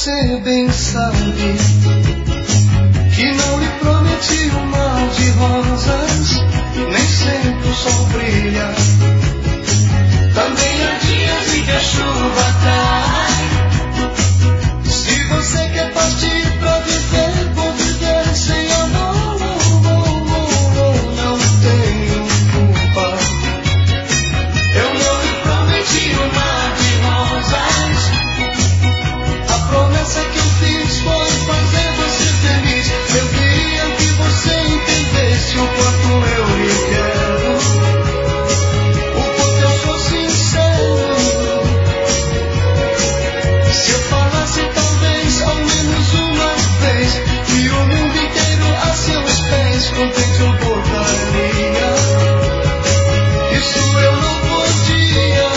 Você bem sabe que não lhe prometi um mar de rosas, nem sempre o sol brilha. Também há dias em que a chuva cai. Se você quer partir pra viver, vou viver sem amor. Não tenho culpa. Eu não lhe prometi um mar de rosas. A promessa que eu fiz foi fazer você feliz. Eu queria que você entendesse o quanto eu lhe quero, o quanto eu sou sincero. Se eu falasse talvez ao menos uma vez que o mundo inteiro a seus pés contente eu botaria, isso eu não podia.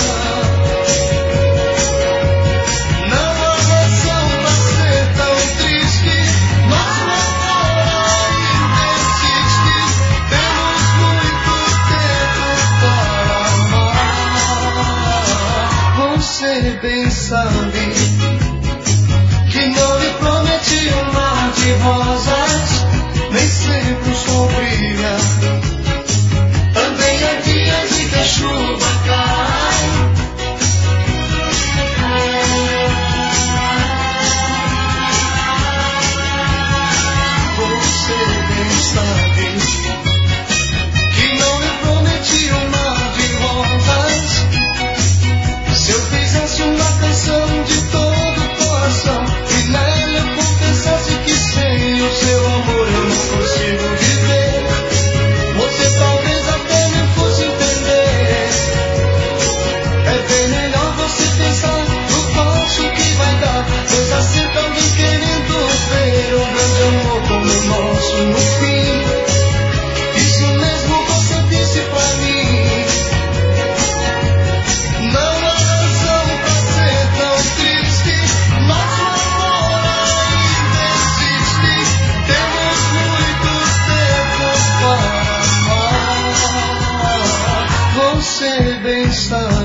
Não há razão pra ser tão triste. Nosso amor ainda existe. Temos muito tempo para amar. Você bem sabe que não lhe prometi um mar de rosas, nem sempre o sol brilha. Também há dias em que a chuva cai. Você bem sabe que não lhe prometi um mar de rosas. Se eu fizesse uma canção de todo o coração e nela eu confessasse que sem o seu amor eu não consigo viver, você talvez até nem fosse entender. É bem melhor você pensar no passo que vai dar, pois há sempre alguém querendo ver um grande amor como o nosso no fim. Isso mesmo você disse pra mim. Não há razão pra ser tão triste. Nosso amor ainda existe. Temos muito tempo para amar. Você bem sabe